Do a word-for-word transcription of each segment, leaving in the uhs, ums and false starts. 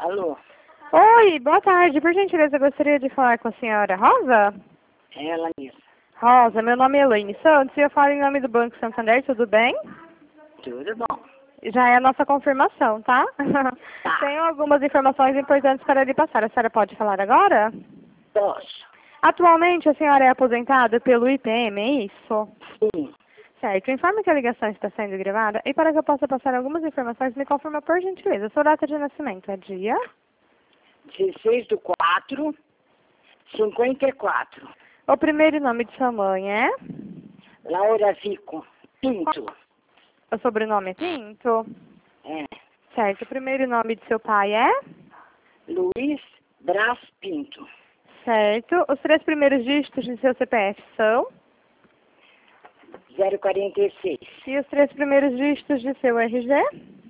Alô? Oi, boa tarde. Por gentileza, eu gostaria de falar com a senhora Rosa? É ela mesmo. Rosa, meu nome é Elaine Santos e eu falo em nome do Banco Santander, tudo bem? Tudo bom. Já é a nossa confirmação, tá? Tá. Tenho algumas informações importantes para lhe passar. A senhora pode falar agora? Posso? Atualmente, a senhora é aposentada pelo I P M, é isso? Sim. Certo. Informe que a ligação está sendo gravada e para que eu possa passar algumas informações, me confirma por gentileza. Sua data de nascimento é dia? dezesseis do quatro, cinquenta e quatro. O primeiro nome de sua mãe é? Laura Vico Pinto. O sobrenome é Pinto? É. Certo. O primeiro nome de seu pai é? Luiz Brás Pinto. Certo. Os três primeiros dígitos de seu C P F são? zero quarenta e seis. E os três primeiros dígitos de seu R G?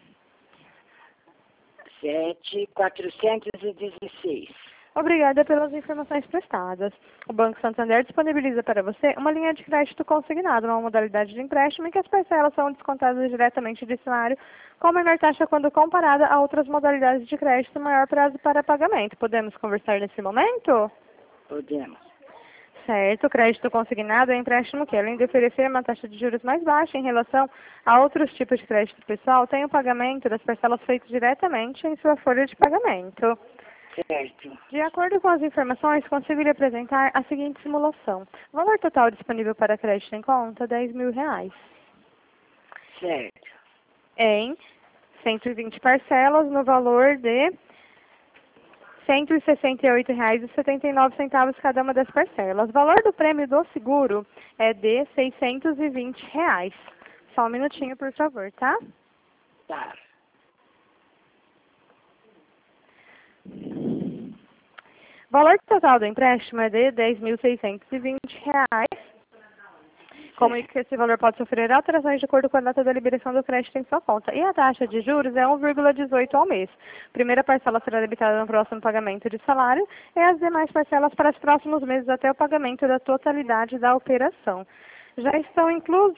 sete quatrocentos e dezesseis. Obrigada pelas informações prestadas. O Banco Santander disponibiliza para você uma linha de crédito consignado, uma modalidade de empréstimo em que as parcelas são descontadas diretamente do salário, com menor taxa quando comparada a outras modalidades de crédito e maior prazo para pagamento. Podemos conversar nesse momento? Podemos. Certo, o crédito consignado é um empréstimo que, além de oferecer uma taxa de juros mais baixa em relação a outros tipos de crédito pessoal, tem o pagamento das parcelas feito diretamente em sua folha de pagamento. Certo. De acordo com as informações, consigo lhe apresentar a seguinte simulação. Valor total disponível para crédito em conta, dez mil reais. Certo. Em cento e vinte parcelas no valor de cento e sessenta e oito reais e setenta e nove centavos cada uma das parcelas. O valor do prêmio do seguro é de seiscentos e vinte reais. Só um minutinho, por favor, tá? Tá. O valor total do empréstimo é de dez mil seiscentos e vinte reais. Como que esse valor pode sofrer alterações de acordo com a data da liberação do crédito em sua conta. E a taxa de juros é um vírgula dezoito ao mês. Primeira parcela será debitada no próximo pagamento de salário e as demais parcelas para os próximos meses até o pagamento da totalidade da operação. Já estão inclusos...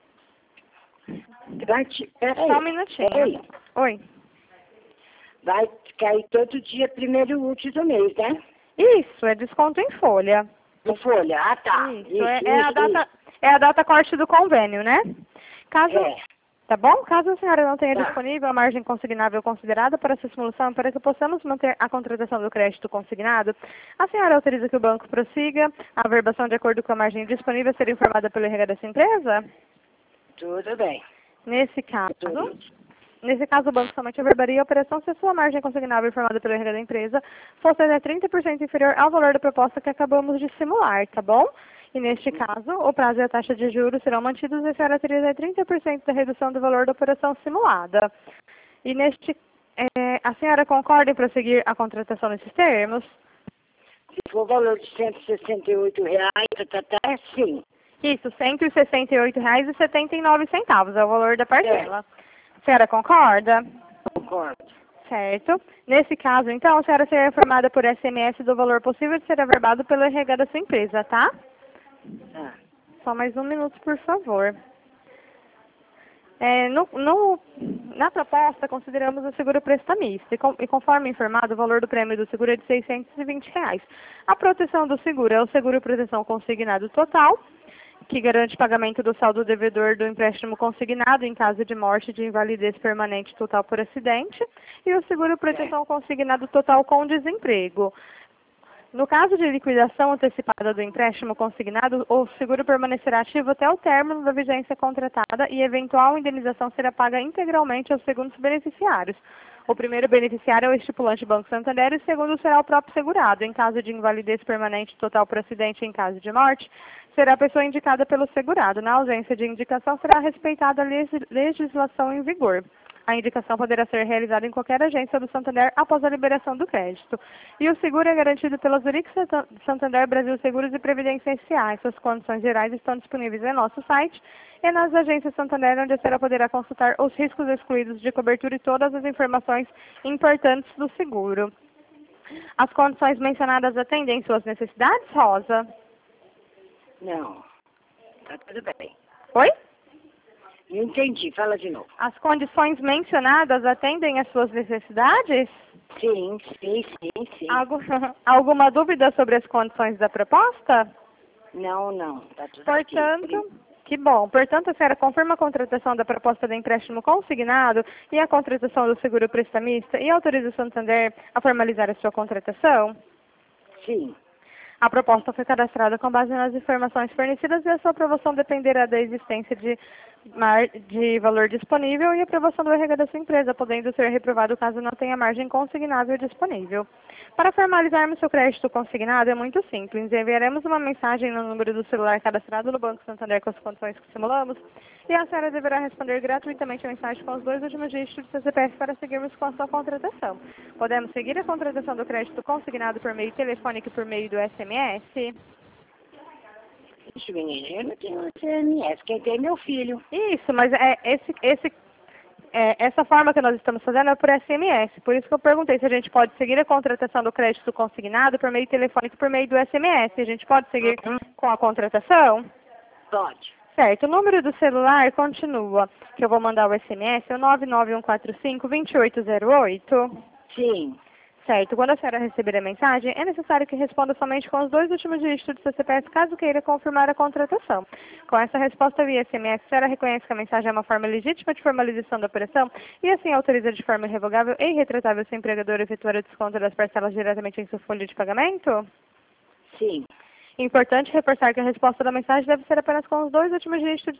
Vai te... Peraí. Só um minutinho. Peraí. Oi. Vai cair todo dia primeiro e último do mês, né? Isso, é desconto em folha. Em folha. Ah, tá. Isso, Isso, é, isso, é a data, é a data corte do convênio, né? Caso, É. tá bom? Caso a senhora não tenha Tá. disponível a margem consignável considerada para essa simulação, para que possamos manter a contratação do crédito consignado, a senhora autoriza que o banco prossiga a averbação de acordo com a margem disponível a ser informada pelo R H dessa empresa? Tudo bem. Nesse caso, Tudo. nesse caso o banco somente averbaria a operação se a sua margem consignável informada pelo R H da empresa fosse até trinta por cento inferior ao valor da proposta que acabamos de simular, tá bom? E neste caso, o prazo e a taxa de juros serão mantidos e a senhora teria até trinta por cento da redução do valor da operação simulada. E neste, é, a senhora concorda em prosseguir a contratação nesses termos? Se for o valor de cento e sessenta e oito reais, tá, tá, tá, sim. Isso, cento e sessenta e oito reais e setenta e nove centavos é o valor da parcela. A senhora concorda? Concordo. Certo. Nesse caso, então, a senhora será informada por S M S do valor possível de ser averbado pelo R H da sua empresa, tá? Tá. Só mais um minuto, por favor. É, no, no, na proposta, consideramos o seguro prestamista e, com, e conforme informado, o valor do prêmio do seguro é de seiscentos e vinte reais. A proteção do seguro é o seguro proteção consignado total, que garante pagamento do saldo devedor do empréstimo consignado em caso de morte de invalidez permanente total por acidente, e o seguro proteção consignado total com desemprego. No caso de liquidação antecipada do empréstimo consignado, o seguro permanecerá ativo até o término da vigência contratada e eventual indenização será paga integralmente aos segundos beneficiários. O primeiro beneficiário é o estipulante Banco Santander e o segundo será o próprio segurado. Em caso de invalidez permanente total por acidente e em caso de morte, será a pessoa indicada pelo segurado. Na ausência de indicação, será respeitada a legislação em vigor. A indicação poderá ser realizada em qualquer agência do Santander após a liberação do crédito. E o seguro é garantido pela Zurich Santander Brasil Seguros e Previdência S A. E suas condições gerais estão disponíveis em nosso site e nas agências Santander, onde a senhora poderá consultar os riscos excluídos de cobertura e todas as informações importantes do seguro. As condições mencionadas atendem suas necessidades, Rosa? Não. Tá tudo bem. Oi? Não entendi, fala de novo. As condições mencionadas atendem às suas necessidades? Sim, sim, sim, sim. Algu alguma dúvida sobre as condições da proposta? Não, não, tá tudo Portanto, ok. que bom. Portanto, a senhora confirma a contratação da proposta de empréstimo consignado e a contratação do seguro prestamista e autoriza o Santander a formalizar a sua contratação? Sim, A proposta foi cadastrada com base nas informações fornecidas e a sua aprovação dependerá da existência de, mar, de valor disponível e aprovação do R H da sua empresa, podendo ser reprovado caso não tenha margem consignável disponível. Para formalizarmos seu crédito consignado é muito simples. Enviaremos uma mensagem no número do celular cadastrado no Banco Santander com as condições que simulamos e a senhora deverá responder gratuitamente a mensagem com os dois últimos dígitos do seu C P F para seguirmos com a sua contratação. Podemos seguir a contratação do crédito consignado por meio telefônico e por meio do S M S? Ixi, menina, eu não tenho S M S, quem tem é meu filho. Isso, mas é esse, esse, é, essa forma que nós estamos fazendo é por S M S. Por isso que eu perguntei se a gente pode seguir a contratação do crédito consignado por meio telefônico e por meio do S M S. A gente pode seguir Uhum. com a contratação? Pode. Certo, o número do celular continua, que eu vou mandar o S M S, é o nove nove um quatro cinco, dois oito zero oito. Sim, Certo, quando a senhora receber a mensagem, é necessário que responda somente com os dois últimos dígitos do seu C P F, caso queira confirmar a contratação. Com essa resposta via S M S, a senhora reconhece que a mensagem é uma forma legítima de formalização da operação e assim autoriza de forma irrevogável e irretratável seu empregador a efetuar o desconto das parcelas diretamente em sua folha de pagamento? sim. Importante reforçar que a resposta da mensagem deve ser apenas com os dois últimos dígitos